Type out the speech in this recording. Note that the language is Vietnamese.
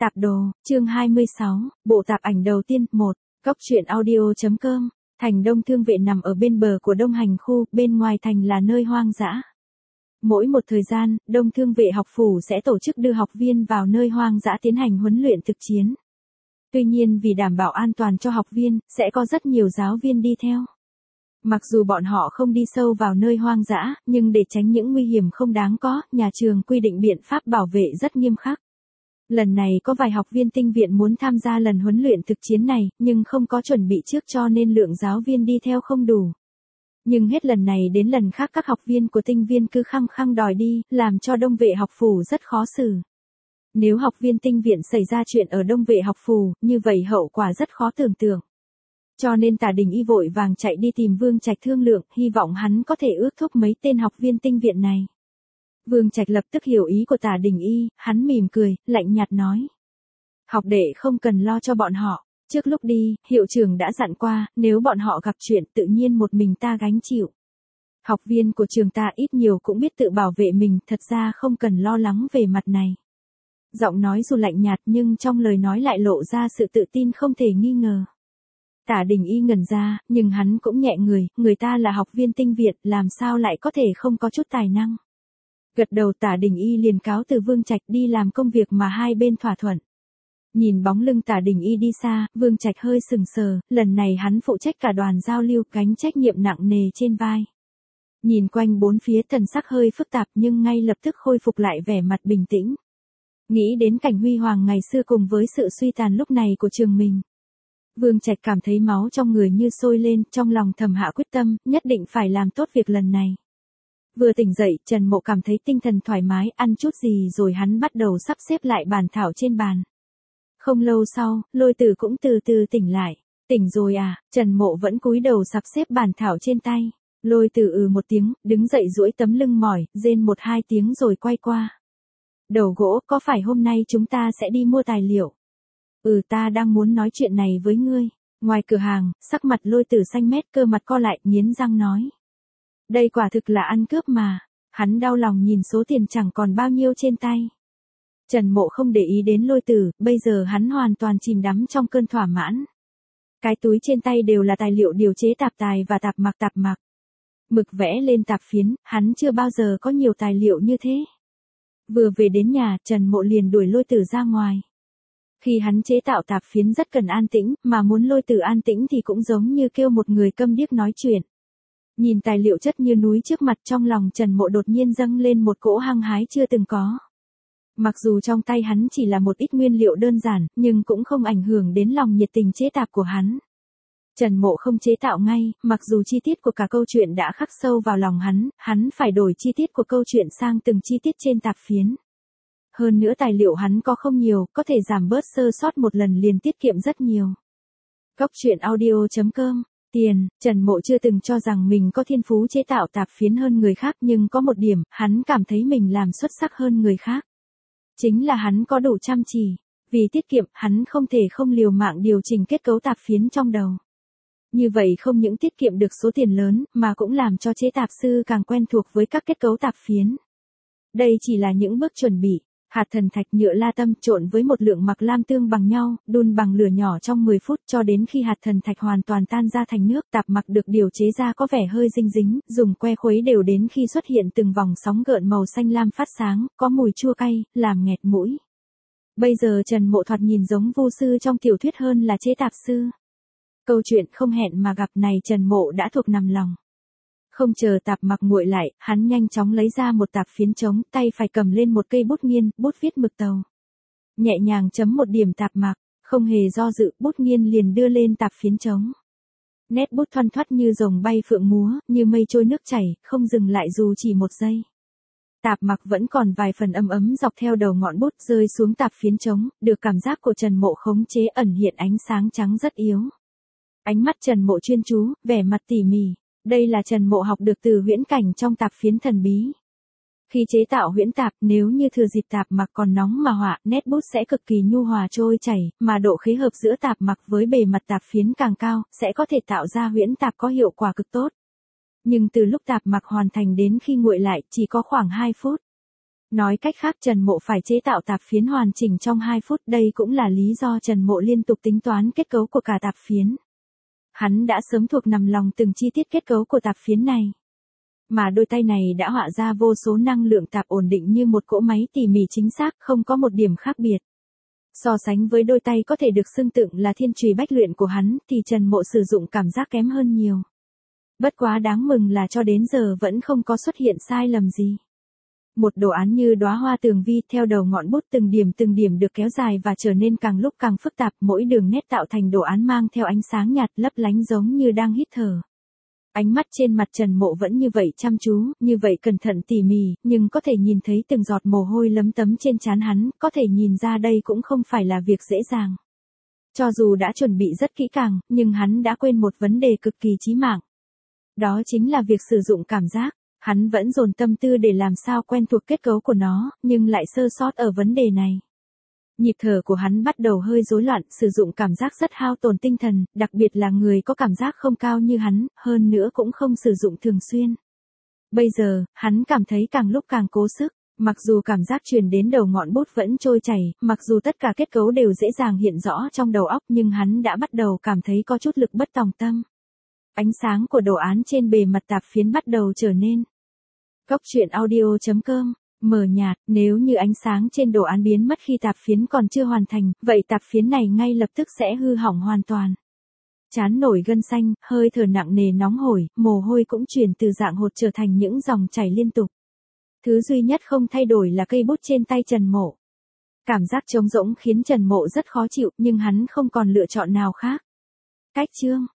Tạp đồ, chương 26, bộ tạp ảnh đầu tiên, 1, Cóc truyện audio.com, thành Đông Thương Vệ nằm ở bên bờ của Đông Hành khu, bên ngoài thành là nơi hoang dã. Mỗi một thời gian, Đông Thương Vệ học phủ sẽ tổ chức đưa học viên vào nơi hoang dã tiến hành huấn luyện thực chiến. Tuy nhiên vì đảm bảo an toàn cho học viên, sẽ có rất nhiều giáo viên đi theo. Mặc dù bọn họ không đi sâu vào nơi hoang dã, nhưng để tránh những nguy hiểm không đáng có, nhà trường quy định biện pháp bảo vệ rất nghiêm khắc. Lần này có vài học viên tinh viện muốn tham gia lần huấn luyện thực chiến này, nhưng không có chuẩn bị trước cho nên lượng giáo viên đi theo không đủ. Nhưng hết lần này đến lần khác các học viên của tinh viên cứ khăng khăng đòi đi, làm cho Đông Vệ học phủ rất khó xử. Nếu học viên tinh viện xảy ra chuyện ở Đông Vệ học phủ, như vậy hậu quả rất khó tưởng tượng. Cho nên Tả Đình Y vội vàng chạy đi tìm Vương Trạch thương lượng, hy vọng hắn có thể ước thúc mấy tên học viên tinh viện này. Vương Trạch lập tức hiểu ý của Tả Đình Y, hắn mỉm cười, lạnh nhạt nói. Học đệ không cần lo cho bọn họ, trước lúc đi, hiệu trưởng đã dặn qua, nếu bọn họ gặp chuyện tự nhiên một mình ta gánh chịu. Học viên của trường ta ít nhiều cũng biết tự bảo vệ mình, thật ra không cần lo lắng về mặt này. Giọng nói dù lạnh nhạt nhưng trong lời nói lại lộ ra sự tự tin không thể nghi ngờ. Tả Đình Y ngẩn ra, nhưng hắn cũng nhẹ người ta là học viên tinh viện, làm sao lại có thể không có chút tài năng. Gật đầu Tả Đình Y liền cáo từ Vương Trạch đi làm công việc mà hai bên thỏa thuận. Nhìn bóng lưng Tả Đình Y đi xa, Vương Trạch hơi sừng sờ, lần này hắn phụ trách cả đoàn giao lưu, gánh trách nhiệm nặng nề trên vai. Nhìn quanh bốn phía thần sắc hơi phức tạp nhưng ngay lập tức khôi phục lại vẻ mặt bình tĩnh. Nghĩ đến cảnh huy hoàng ngày xưa cùng với sự suy tàn lúc này của trường mình. Vương Trạch cảm thấy máu trong người như sôi lên, trong lòng thầm hạ quyết tâm, nhất định phải làm tốt việc lần này. Vừa tỉnh dậy, Trần Mộ cảm thấy tinh thần thoải mái, ăn chút gì rồi hắn bắt đầu sắp xếp lại bản thảo trên bàn. Không lâu sau, Lôi Tử cũng từ từ tỉnh lại. Tỉnh rồi à? Trần Mộ vẫn cúi đầu sắp xếp bản thảo trên tay. Lôi Tử một tiếng, đứng dậy duỗi tấm lưng mỏi, rên 1-2 tiếng rồi quay qua. Đầu gỗ, có phải hôm nay chúng ta sẽ đi mua tài liệu? Ta đang muốn nói chuyện này với ngươi. Ngoài cửa hàng, sắc mặt Lôi Tử xanh mét, cơ mặt co lại, nghiến răng nói. Đây quả thực là ăn cướp mà. Hắn đau lòng nhìn số tiền chẳng còn bao nhiêu trên tay. Trần Mộ không để ý đến Lôi Tử, bây giờ hắn hoàn toàn chìm đắm trong cơn thỏa mãn. Cái túi trên tay đều là tài liệu điều chế tạp tài và tạp mặc. Mực vẽ lên tạp phiến, hắn chưa bao giờ có nhiều tài liệu như thế. Vừa về đến nhà, Trần Mộ liền đuổi Lôi Tử ra ngoài. Khi hắn chế tạo tạp phiến rất cần an tĩnh, mà muốn Lôi Tử an tĩnh thì cũng giống như kêu một người câm điếc nói chuyện. Nhìn tài liệu chất như núi trước mặt, trong lòng Trần Mộ đột nhiên dâng lên một cỗ hăng hái chưa từng có. Mặc dù trong tay hắn chỉ là một ít nguyên liệu đơn giản, nhưng cũng không ảnh hưởng đến lòng nhiệt tình chế tạp của hắn. Trần Mộ không chế tạo ngay, mặc dù chi tiết của cả câu chuyện đã khắc sâu vào lòng hắn phải đổi chi tiết của câu chuyện sang từng chi tiết trên tạp phiến. Hơn nữa tài liệu hắn có không nhiều, có thể giảm bớt sơ sót một lần liền tiết kiệm rất nhiều. Cóc truyện audio.com. Tiền, Trần Mộ chưa từng cho rằng mình có thiên phú chế tạo tạp phiến hơn người khác, nhưng có một điểm, hắn cảm thấy mình làm xuất sắc hơn người khác. Chính là hắn có đủ chăm chỉ. Vì tiết kiệm, hắn không thể không liều mạng điều chỉnh kết cấu tạp phiến trong đầu. Như vậy không những tiết kiệm được số tiền lớn, mà cũng làm cho chế tạp sư càng quen thuộc với các kết cấu tạp phiến. Đây chỉ là những bước chuẩn bị. Hạt thần thạch nhựa la tâm trộn với một lượng mặc lam tương bằng nhau, đun bằng lửa nhỏ trong 10 phút cho đến khi hạt thần thạch hoàn toàn tan ra thành nước. Tạp mặc được điều chế ra có vẻ hơi dinh dính, dùng que khuấy đều đến khi xuất hiện từng vòng sóng gợn màu xanh lam phát sáng, có mùi chua cay, làm nghẹt mũi. Bây giờ Trần Mộ thoạt nhìn giống vu sư trong tiểu thuyết hơn là chế tạp sư. Câu chuyện không hẹn mà gặp này Trần Mộ đã thuộc nằm lòng. Không chờ tạp mặc nguội lại, hắn nhanh chóng lấy ra một tạp phiến trống, tay phải cầm lên một cây bút nghiên, bút viết mực tàu. Nhẹ nhàng chấm một điểm tạp mặc, không hề do dự, bút nghiên liền đưa lên tạp phiến trống. Nét bút thoăn thoắt như rồng bay phượng múa, như mây trôi nước chảy, không dừng lại dù chỉ một giây. Tạp mặc vẫn còn vài phần ấm dọc theo đầu ngọn bút rơi xuống tạp phiến trống, được cảm giác của Trần Mộ khống chế ẩn hiện ánh sáng trắng rất yếu. Ánh mắt Trần Mộ chuyên chú, vẻ mặt tỉ mỉ. Đây là Trần Mộ học được từ huyễn cảnh trong tạp phiến thần bí. Khi chế tạo huyễn tạp, nếu như thừa dịp tạp mặc còn nóng mà họa, nét bút sẽ cực kỳ nhu hòa trôi chảy, mà độ khế hợp giữa tạp mặc với bề mặt tạp phiến càng cao, sẽ có thể tạo ra huyễn tạp có hiệu quả cực tốt. Nhưng từ lúc tạp mặc hoàn thành đến khi nguội lại, chỉ có khoảng 2 phút. Nói cách khác Trần Mộ phải chế tạo tạp phiến hoàn chỉnh trong 2 phút, đây cũng là lý do Trần Mộ liên tục tính toán kết cấu của cả tạp phiến. Hắn đã sớm thuộc nằm lòng từng chi tiết kết cấu của tạp phiến này. Mà đôi tay này đã họa ra vô số năng lượng tạp ổn định như một cỗ máy tỉ mỉ chính xác, không có một điểm khác biệt. So sánh với đôi tay có thể được xưng tượng là thiên chùy bách luyện của hắn thì Trần Mộ sử dụng cảm giác kém hơn nhiều. Bất quá đáng mừng là cho đến giờ vẫn không có xuất hiện sai lầm gì. Một đồ án như đóa hoa tường vi theo đầu ngọn bút từng điểm được kéo dài và trở nên càng lúc càng phức tạp, mỗi đường nét tạo thành đồ án mang theo ánh sáng nhạt lấp lánh giống như đang hít thở. Ánh mắt trên mặt Trần Mộ vẫn như vậy chăm chú, như vậy cẩn thận tỉ mỉ, nhưng có thể nhìn thấy từng giọt mồ hôi lấm tấm trên trán hắn, có thể nhìn ra đây cũng không phải là việc dễ dàng. Cho dù đã chuẩn bị rất kỹ càng, nhưng hắn đã quên một vấn đề cực kỳ chí mạng. Đó chính là việc sử dụng cảm giác. Hắn vẫn dồn tâm tư để làm sao quen thuộc kết cấu của nó, nhưng lại sơ sót ở vấn đề này. Nhịp thở của hắn bắt đầu hơi rối loạn, sử dụng cảm giác rất hao tổn tinh thần, đặc biệt là người có cảm giác không cao như hắn, hơn nữa cũng không sử dụng thường xuyên. Bây giờ, hắn cảm thấy càng lúc càng cố sức, mặc dù cảm giác truyền đến đầu ngọn bút vẫn trôi chảy, mặc dù tất cả kết cấu đều dễ dàng hiện rõ trong đầu óc, nhưng hắn đã bắt đầu cảm thấy có chút lực bất tòng tâm. Ánh sáng của đồ án trên bề mặt tạp phiến bắt đầu trở nên Cốc truyện audio.com mờ nhạt, nếu như ánh sáng trên đồ án biến mất khi tạp phiến còn chưa hoàn thành, vậy tạp phiến này ngay lập tức sẽ hư hỏng hoàn toàn. Trán nổi gân xanh, hơi thở nặng nề nóng hổi, mồ hôi cũng chuyển từ dạng hột trở thành những dòng chảy liên tục. Thứ duy nhất không thay đổi là cây bút trên tay Trần Mộ. Cảm giác trống rỗng khiến Trần Mộ rất khó chịu, nhưng hắn không còn lựa chọn nào khác. Cách chương